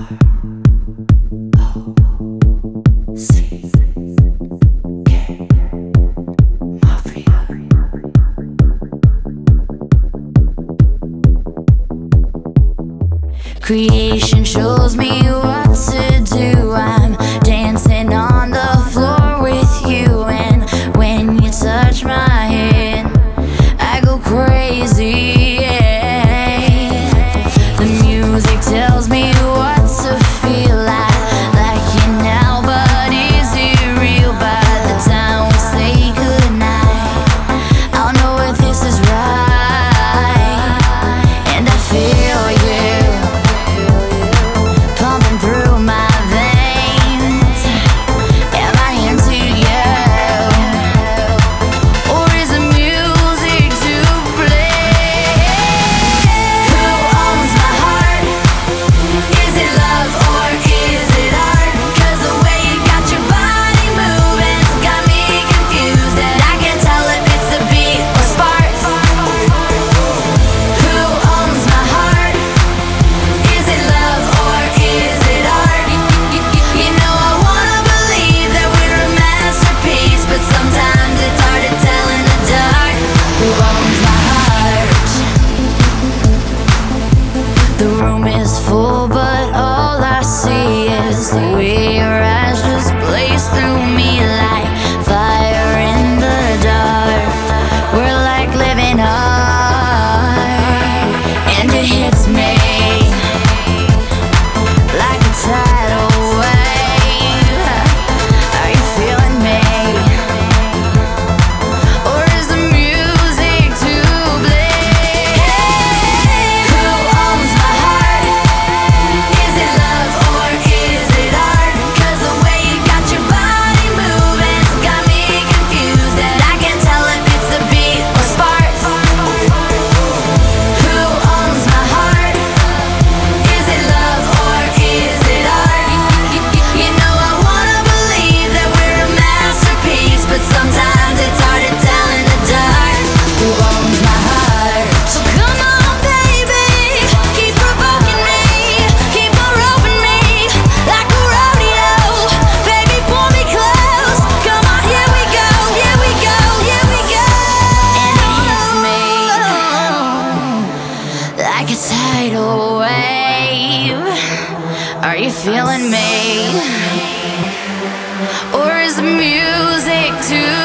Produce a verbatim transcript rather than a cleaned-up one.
Creation shows me what to do. I'm dancing on the floor with you, and when you touch my hand, I go crazy. Yeah. The music tells me what to feel like, like you now, but is it real? By the time we say goodnight, I'll know if this is right, and I feel you pumping through my veins. Am I into you, or is the music to blame? Who owns my heart? Is it love or is it art? 'Cause the way you got your body moving got me confused, and I can't tell if it's the beat or sparks. Who owns my heart? Is it love or is it art? You know I wanna believe that we're a masterpiece, but sometimes it's hard to tell in the dark. Who owns my heart? The room is full, but all I see is the way your eyes just blaze through me like fire in the dark. We're like living art, and it hits me like a tidal wave. Are you feeling me, or is the music to blame? Who owns my heart? Is it love or is it art? 'Cause the way you got your body moving got me confused, and I can't tell if it's the beat or sparks. Who owns my heart? Is it love or is it art? You know I wanna believe that we're a masterpiece, but sometimes it's hard to tell in the dark. Who owns my heart? So come on, baby, keep provoking me, keep on roping me like a rodeo. Baby, pull me close. Come on, here we go, here we go, here we go. And it hits me like a tidal wave. Are you feeling me, or is the music too